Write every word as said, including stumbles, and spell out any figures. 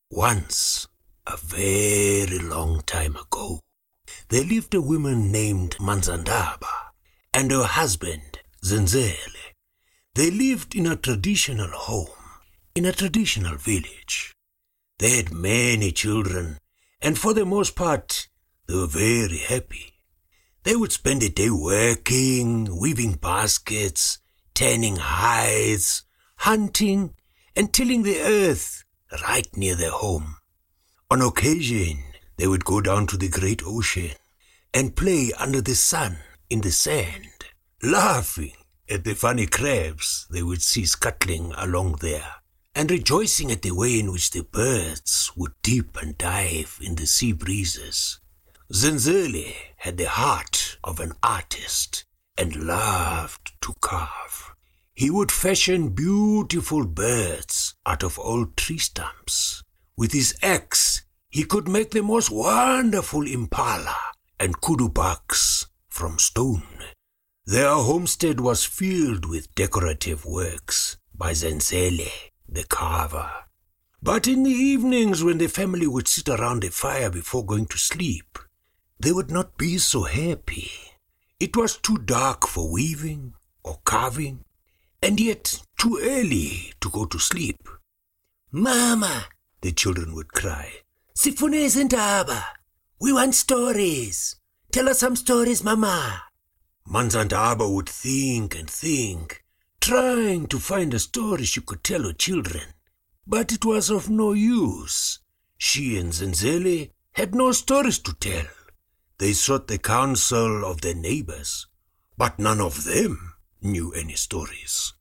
Once, a very long time ago, there lived a woman named Manzandaba and her husband, Zenzele. They lived in a traditional home, in a traditional village. They had many children, and for the most part, they were very happy. They would spend the day working, weaving baskets, tanning hides, hunting, and tilling the earth right near their home. On occasion, they would go down to the great ocean and play under the sun in the sand, laughing at the funny crabs they would see scuttling along there, and rejoicing at the way in which the birds would dip and dive in the sea breezes. Zenzele had the heart of an artist and loved to carve. He would fashion beautiful birds out of old tree stumps. With his axe, he could make the most wonderful impala and kudu bucks from stone. Their homestead was filled with decorative works by Zenzele, the carver. But in the evenings when the family would sit around the fire before going to sleep, they would not be so happy. It was too dark for weaving or carving, and yet too early to go to sleep. "Mama," the children would cry, "Sifune izindaba. We want stories. Tell us some stories, Mama." Manzandaba would think and think, trying to find a story she could tell her children. But it was of no use. She and Zenzele had no stories to tell. They sought the counsel of their neighbors, but none of them knew any stories.